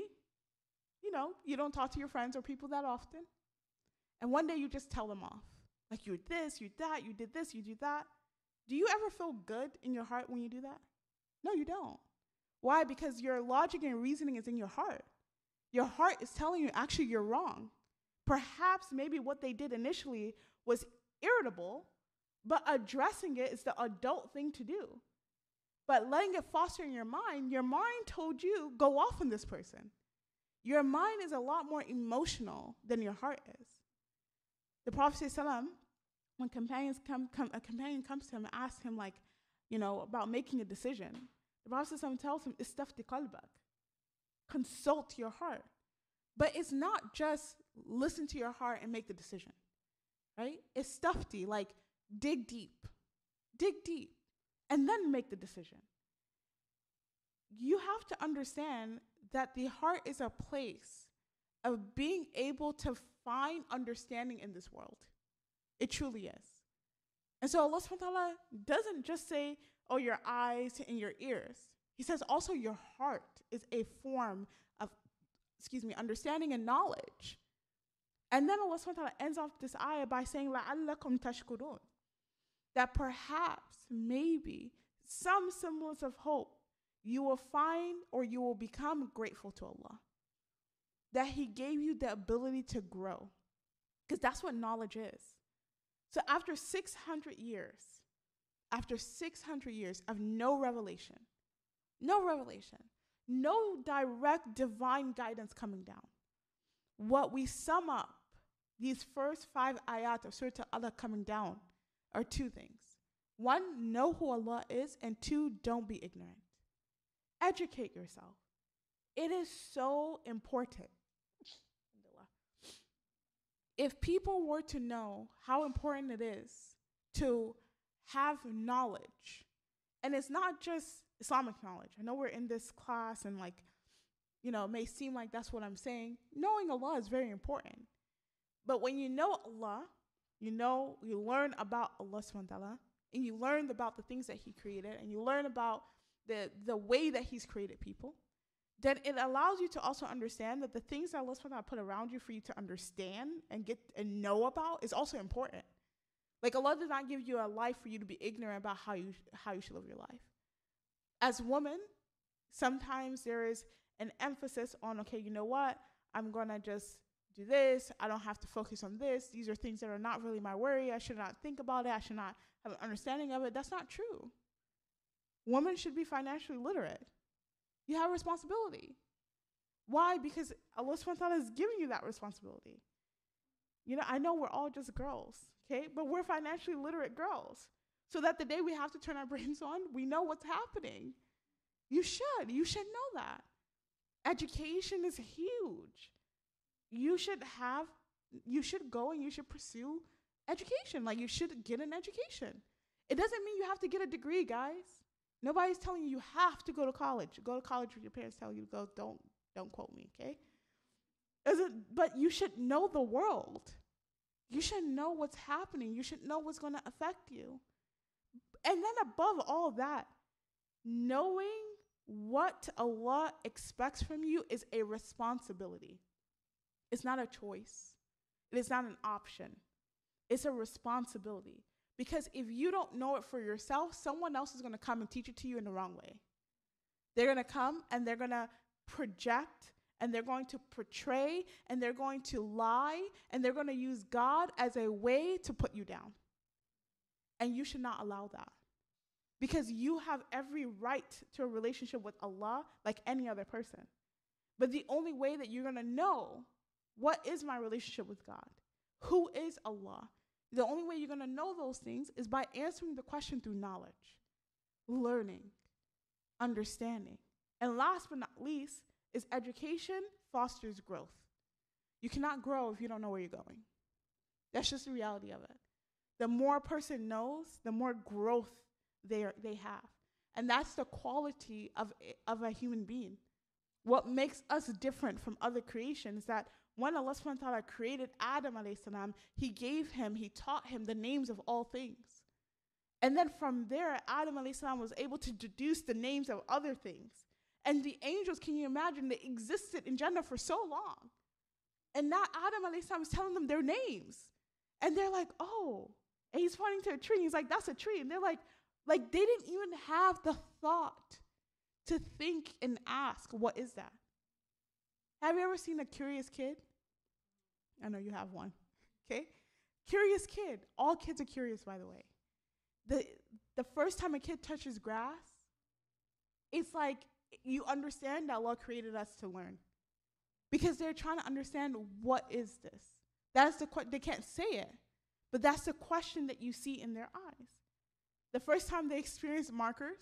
you don't talk to your friends or people that often. And one day you just tell them off. Like, you're this, you're that, you did this, you do that. Do you ever feel good in your heart when you do that? No, you don't. Why? Because your logic and reasoning is in your heart. Your heart is telling you, actually, you're wrong. Perhaps maybe what they did initially was irritable, but addressing it is the adult thing to do. But letting it foster in your mind told you, go off on this person. Your mind is a lot more emotional than your heart is. The Prophet ﷺ, when a companion comes to him and asks him, like, about making a decision, the Prophet ﷺ tells him, istafti qalbak. Consult your heart. But it's not just listen to your heart and make the decision, right? It's stufty, like dig deep, and then make the decision. You have to understand that the heart is a place of being able to find understanding in this world. It truly is. And so Allah subhanahu wa ta'ala doesn't just say, oh, your eyes and your ears. He says also your heart is a form of, understanding and knowledge. And then Allah subhanahu wa ta'ala ends off this ayah by saying, لَعَلَّكُمْ تَشْكُرُونَ, that perhaps, maybe, some semblance of hope you will find, or you will become grateful to Allah. That He gave you the ability to grow. Because that's what knowledge is. So after 600 years of no revelation, no direct divine guidance coming down, what we sum up, these first 5 ayat of Surah Allah coming down, are 2 things. 1, know who Allah is, and 2, don't be ignorant. Educate yourself. It is so important. If people were to know how important it is to have knowledge, and it's not just Islamic knowledge. I know we're in this class and it may seem like that's what I'm saying. Knowing Allah is very important. But when you know Allah, you learn about Allah subhanahu wa ta'ala, and you learn about the things that He created, and you learn about the way that He's created people, then it allows you to also understand that the things that Allah subhanahu wa ta'ala put around you for you to understand and get and know about is also important. Like, Allah does not give you a life for you to be ignorant about how you should live your life. As women, sometimes there is an emphasis on, okay, you know what? I'm going to just do this. I don't have to focus on this. These are things that are not really my worry. I should not think about it. I should not have an understanding of it. That's not true. Women should be financially literate. You have a responsibility. Why? Because Allah subhanahu wa ta'ala is giving you that responsibility. I know we're all just girls, okay? But we're financially literate girls. So that the day we have to turn our brains on, we know what's happening. You should know that. Education is huge. You should go and you should pursue education. Like, you should get an education. It doesn't mean you have to get a degree, guys. Nobody's telling you have to go to college. Go to college when your parents tell you to go. Don't quote me, okay? But you should know the world. You should know what's happening. You should know what's going to affect you. And then above all that, knowing what Allah expects from you is a responsibility. It's not a choice. It is not an option. It's a responsibility. Because if you don't know it for yourself, someone else is going to come and teach it to you in the wrong way. They're going to come and they're going to project, and they're going to portray, and they're going to lie, and they're going to use God as a way to put you down. And you should not allow that. Because you have every right to a relationship with Allah like any other person. But the only way that you're going to know what is my relationship with God, who is Allah, The only way you're going to know those things is by answering the question through knowledge, learning, understanding. And last but not least is education fosters growth. You cannot grow if you don't know where you're going. That's just the reality of it. The more a person knows, the more growth they have. And that's the quality of a human being. What makes us different from other creations is that when Allah subhanahu wa ta'ala created Adam alayhi salam, he taught him the names of all things. And then from there, Adam alayhi salam was able to deduce the names of other things. And the angels, can you imagine, they existed in Jannah for so long. And now Adam alayhi salam is telling them their names. And they're like, oh. And he's pointing to a tree. He's like, that's a tree. And they're like they didn't even have the thought to think and ask, what is that? Have you ever seen a curious kid? I know you have one, okay? Curious kid. All kids are curious, by the way. The first time a kid touches grass, it's like you understand that Allah created us to learn. Because they're trying to understand, what is this? That's they can't say it, but that's the question that you see in their eyes. The first time they experience markers,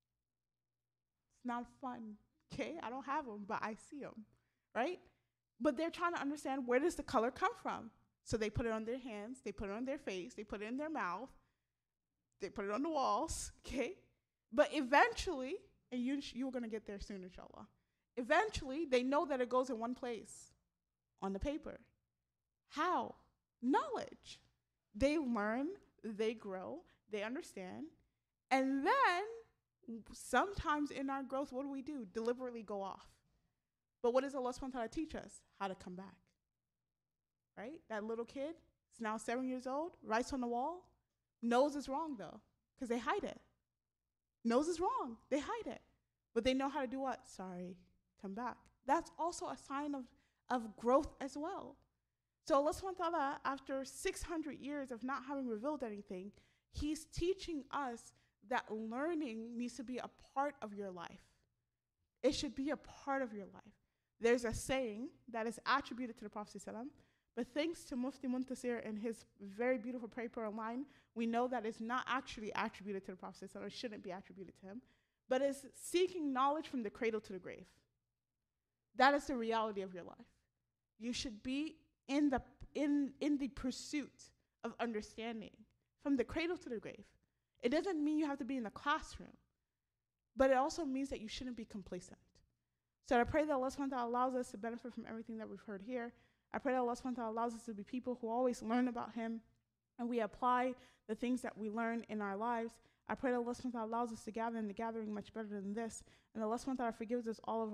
it's not fun, okay? I don't have them, but I see them, right? But they're trying to understand, where does the color come from? So they put it on their hands, they put it on their face, they put it in their mouth, they put it on the walls, okay? But eventually, and you're going to get there soon, inshallah. Eventually, they know that it goes in one place, on the paper. How? Knowledge. They learn, they grow, they understand, and then sometimes in our growth, what do? Deliberately go off. But what does Allah subhanahu wa ta'ala teach us? How to come back. Right? That little kid is now 7 years old, writes on the wall, knows it's wrong though, because they hide it. Knows it's wrong, they hide it. But they know how to do what? Sorry, come back. That's also a sign of growth as well. So Allah subhanahu wa ta'ala, after 600 years of not having revealed anything, He's teaching us that learning needs to be a part of your life. It should be a part of your life. There's a saying that is attributed to the Prophet ﷺ, but thanks to Mufti Muntasir and his very beautiful paper online, we know that it's not actually attributed to the Prophet ﷺ, it shouldn't be attributed to him, but it's seeking knowledge from the cradle to the grave. That is the reality of your life. You should be in the pursuit of understanding from the cradle to the grave. It doesn't mean you have to be in the classroom, but it also means that you shouldn't be complacent. So I pray that Allah subhanahu wa ta'ala allows us to benefit from everything that we've heard here. I pray that Allah subhanahu wa ta'ala allows us to be people who always learn about Him and we apply the things that we learn in our lives. I pray that Allah subhanahu wa ta'ala allows us to gather in the gathering much better than this. And Allah subhanahu wa ta'ala forgives us all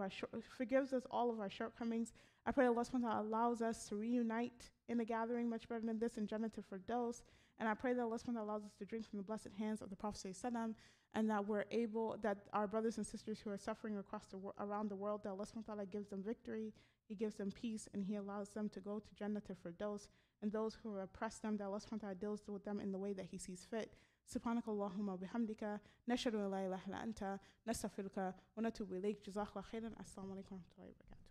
of our shortcomings. I pray that Allah subhanahu wa ta'ala allows us to reunite in the gathering much better than this in Jannah to Firdaus. And I pray that Allah subhanahu wa ta'ala allows us to drink from the blessed hands of the Prophet ﷺ, and that our brothers and sisters who are suffering around the world, that Allah subhanahu wa ta'ala gives them victory, He gives them peace, and He allows them to go to Jannah to Firdaus. And those who oppress them, that Allah subhanahu wa ta'ala deals with them in the way that He sees fit. سبحانك اللهم وبحمدك نشهد أن لا إله إلا أنت نستغفرك ونتوب إليك جزاك الله خيرا السلام عليكم ورحمة الله وبركاته.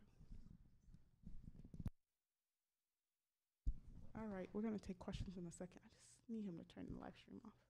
All right, we're going to take questions in a second. I just need him to turn the live stream off.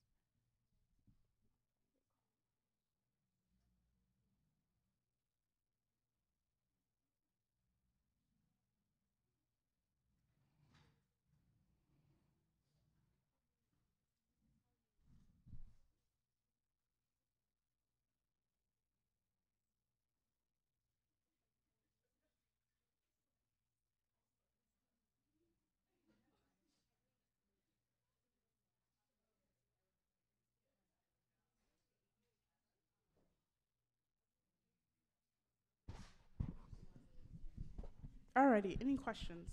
Alrighty, any questions?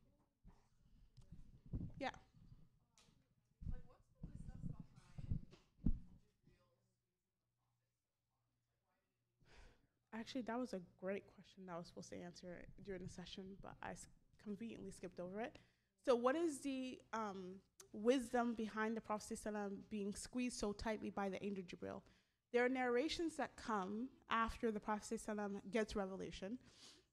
Yeah. Actually, that was a great question that I was supposed to answer during the session, but I conveniently skipped over it. So what is the wisdom behind the Prophet ﷺ being squeezed so tightly by the angel Jibril? There are narrations that come after the Prophet ﷺ gets revelation,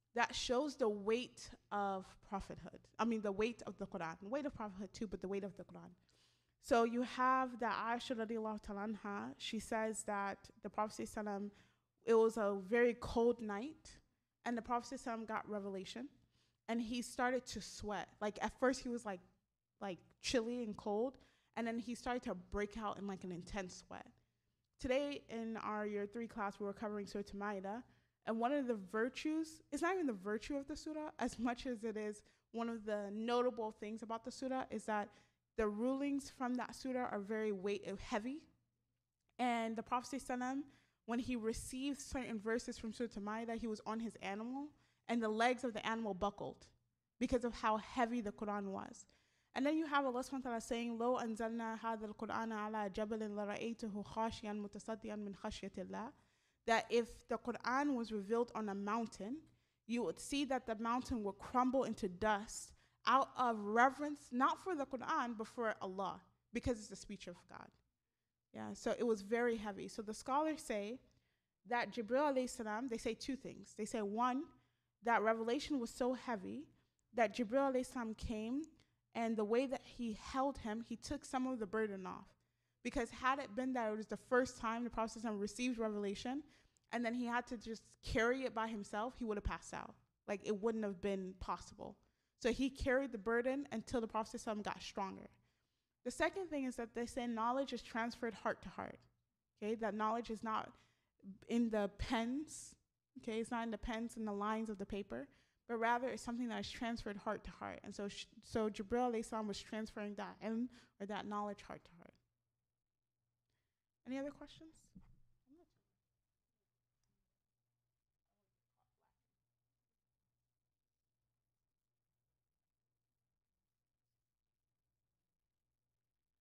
that shows the weight of prophethood. I mean, the weight of the Quran. The weight of prophethood too, but the weight of the Quran. So you have the Aisha radiallahu ta'ala anha. She says that the Prophet ﷺ, it was a very cold night, and the Prophet ﷺ got revelation, and he started to sweat. Like at first he was like chilly and cold, and then he started to break out in like an intense sweat. Today in our year 3 class, we were covering Surah Ma'idah, and one of the virtues, it's not even the virtue of the surah as much as it is one of the notable things about the surah, is that the rulings from that surah are very heavy. And the Prophet ﷺ, when he received certain verses from Surah Ma'idah, he was on his animal, and the legs of the animal buckled because of how heavy the Quran was. And then you have Allah subhanahu wa ta'ala saying, "Lo anzalna hadha al-Qur'ana ala jabalin la ra'aytuhu khashiyan mutasaddian min khashyatillah." That if the Quran was revealed on a mountain, you would see that the mountain would crumble into dust out of reverence, not for the Quran, but for Allah, because it's the speech of God. Yeah, so it was very heavy. So the scholars say that Jibril alayhi salam, they say 2 things. They say, one, that revelation was so heavy that Jibril alayhi salam came, and the way that he held him, he took some of the burden off. Because had it been that it was the first time the Prophet ﷺ received revelation, and then he had to just carry it by himself, he would have passed out. Like, it wouldn't have been possible. So he carried the burden until the Prophet ﷺ got stronger. The second thing is that they say knowledge is transferred heart to heart. Okay, that knowledge is not in the pens. Okay, it's not in the pens and the lines of the paper, but rather it's something that is transferred heart to heart. And so Jibril alayhi salam was transferring that ilm, or that knowledge, heart to heart. Any other questions?